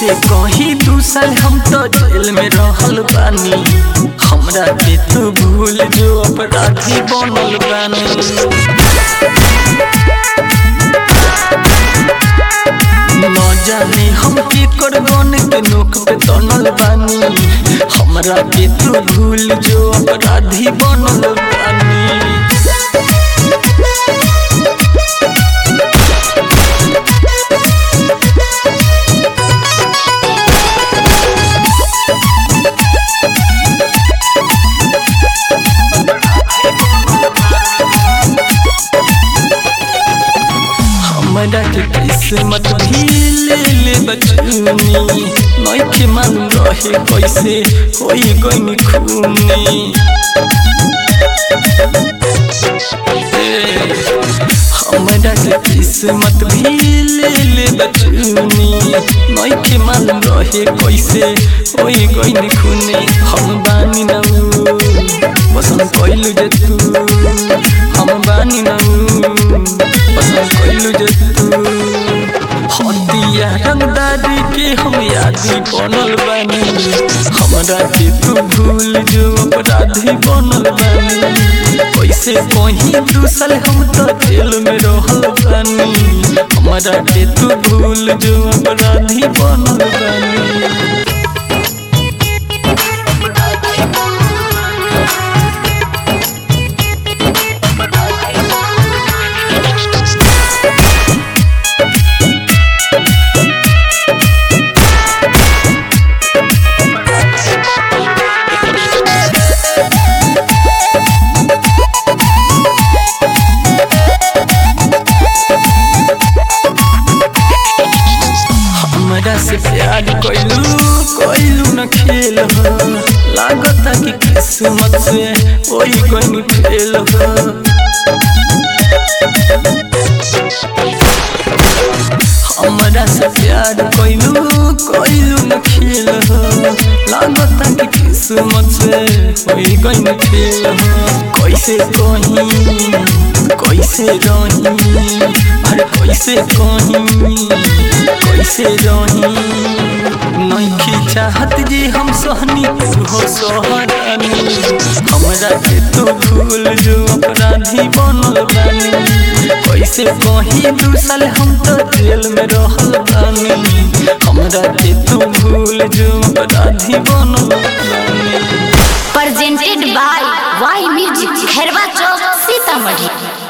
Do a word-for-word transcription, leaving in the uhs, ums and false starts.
कहीं दू साल हम तो जेल में रहल बानी, हमरा के तू भूल जो अपराधी बनल बानी। न जाने हम के करबन के नोक पे तनल बानी, हमरा के तू भूल जो अपराधी बनल बानी। हमरा के किस्मत भी ले ले बचनी, नहीं के मालूम रहे कैसे होई गई खूनी। हमरा के किस्मत भी ले ले बचनी, नहीं के मालूम रहे कैसे होई गई खूनी। हम बानी ना पसंद कइलू जे तू, हम बानी ना पसंद कइलू जे तू। हदिया रंगदारी के हम यादी बनल बानी, हमरा के तू भूल जो अपराधी बनल बानी। कैसे कहीं दू साल हम तो जेल में रहल बानी, हमरा के तू भूल जो अपराधी बनल बानी। हमरा से प्यार कइलू कइलू न खेल हो, लागता कि किस्मत से वही कोई फेल हो। हमरा से प्यार कइलू कइलू न खेल हो, लागता कि किस्मत से वही कोई फेल हो। कैसे कहीं कैसे रही, अरे कैसे कहीं कैसे रही, नहीं चाहत जे हम सहनी तू हो सहरानी। हमरा के तू भूल जो अपराधी बनल बानी, कैसे कहीं दू साल हम तो जेल में रहल बानी। हमरा के तू भूल जो अपराधी बनल बानी। Presented by Y music, Khairwa Chowk, Sitamarhi.